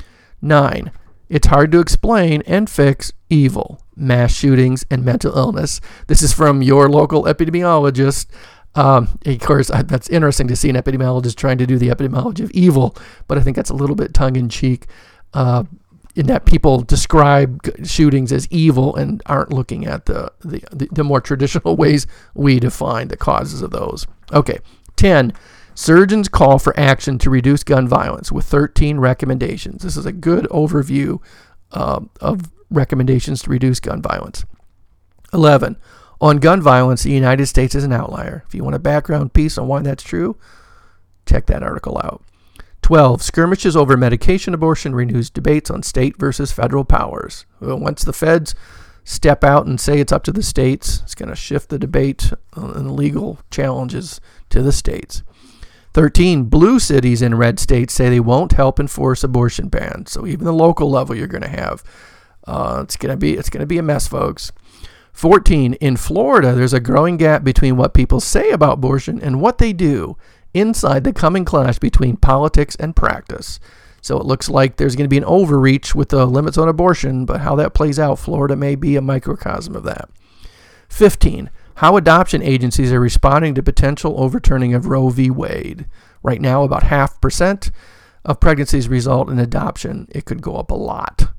Nine, it's hard to explain and fix evil, mass shootings, and mental illness. This is from your local epidemiologist. Um, of course, that's interesting to see an epidemiologist trying to do the epidemiology of evil, but I think that's a little bit tongue-in-cheek uh, in that people describe shootings as evil and aren't looking at the, the, the, the more traditional ways we define the causes of those. Okay, ten. Surgeons call for action to reduce gun violence with thirteen recommendations. This is a good overview uh, of recommendations to reduce gun violence. eleven. On gun violence, the United States is an outlier. If you want a background piece on why that's true, check that article out. twelve. Skirmishes over medication abortion renews debates on state versus federal powers. Well, once the feds step out and say it's up to the states, it's going to shift the debate and legal challenges to the states. thirteen. Blue cities in red states say they won't help enforce abortion bans. So even the local level you're going to have. Uh, it's going to be it's going to be a mess, folks. fourteen. In Florida, there's a growing gap between what people say about abortion and what they do inside the coming clash between politics and practice. So it looks like there's going to be an overreach with the limits on abortion, but how that plays out, Florida may be a microcosm of that. fifteen. How adoption agencies are responding to potential overturning of Roe v. Wade. Right now, about half percent of pregnancies result in adoption. It could go up a lot.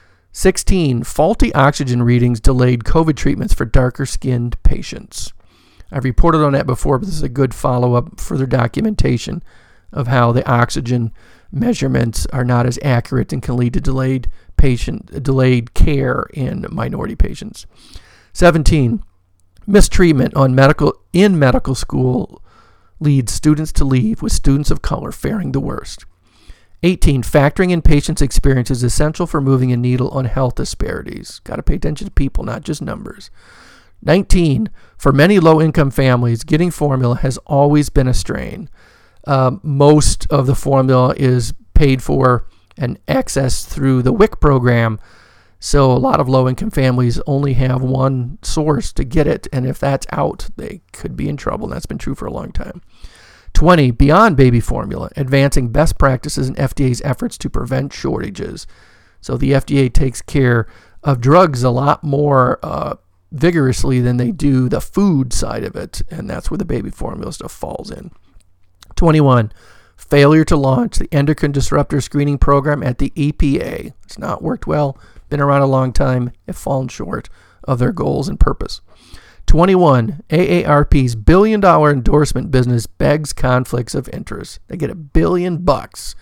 sixteen. Faulty oxygen readings delayed COVID treatments for darker-skinned patients. I've reported on that before, but this is a good follow-up, further documentation of how the oxygen measurements are not as accurate and can lead to delayed patient, delayed care in minority patients. seventeen. Mistreatment on medical in medical school leads students to leave, with students of color faring the worst. eighteen. Factoring in patients' experience is essential for moving a needle on health disparities. Got to pay attention to people, not just numbers. nineteen. For many low-income families, getting formula has always been a strain. Uh, most of the formula is paid for and accessed through the W I C program, so a lot of low-income families only have one source to get it, and if that's out, they could be in trouble, and that's been true for a long time. twenty. Beyond baby formula, advancing best practices in F D A's efforts to prevent shortages. So the F D A takes care of drugs a lot more uh, vigorously than they do the food side of it, and that's where the baby formula stuff falls in. twenty-one. Failure to launch the endocrine disruptor screening program at the E P A. It's not worked well, been around a long time, have fallen short of their goals and purpose. twenty-one. A A R P's billion dollar endorsement business begs conflicts of interest. They get a billion bucks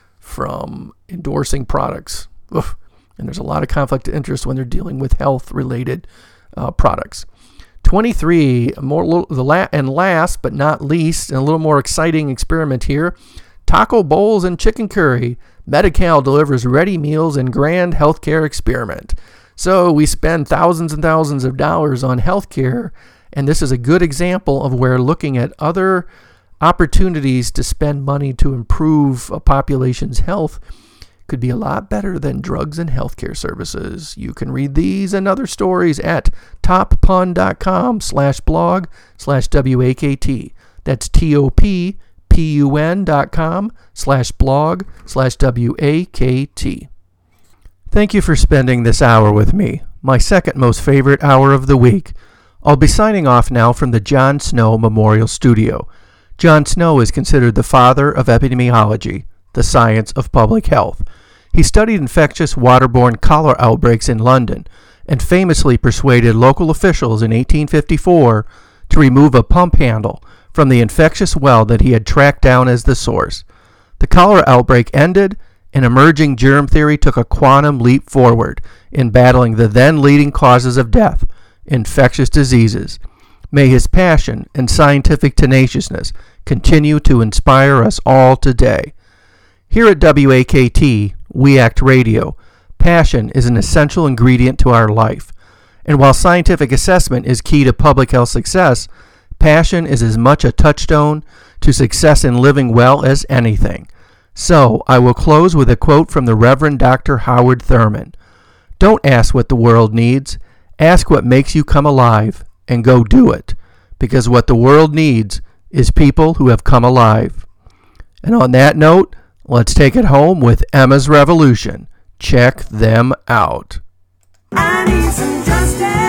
from endorsing products. Oof. And there's a lot of conflict of interest when they're dealing with health-related uh, products. twenty-three. More the la- and last but not least, and a little more exciting experiment here, taco bowls and chicken curry. Medi-Cal delivers ready meals and grand healthcare experiment. So we spend thousands and thousands of dollars on healthcare, and this is a good example of where looking at other opportunities to spend money to improve a population's health could be a lot better than drugs and healthcare services. You can read these and other stories at toppun.com slash blog slash W-A-K-T. That's T-O-P-P-U-N dot com slash blog slash W-A-K-T. Thank you for spending this hour with me, my second most favorite hour of the week. I'll be signing off now from the John Snow Memorial Studio. John Snow is considered the father of epidemiology, the science of public health. He studied infectious waterborne cholera outbreaks in London and famously persuaded local officials in eighteen fifty-four to remove a pump handle from the infectious well that he had tracked down as the source. The cholera outbreak ended, and emerging germ theory took a quantum leap forward in battling the then leading causes of death, infectious diseases. May his passion and scientific tenaciousness continue to inspire us all today. Here at W A K T, We Act Radio, passion is an essential ingredient to our life. And while scientific assessment is key to public health success, passion is as much a touchstone to success in living well as anything. So, I will close with a quote from the Reverend Doctor Howard Thurman. Don't ask what the world needs. Ask what makes you come alive, and go do it. Because what the world needs is people who have come alive. And on that note, let's take it home with Emma's Revolution. Check them out. I need some justice.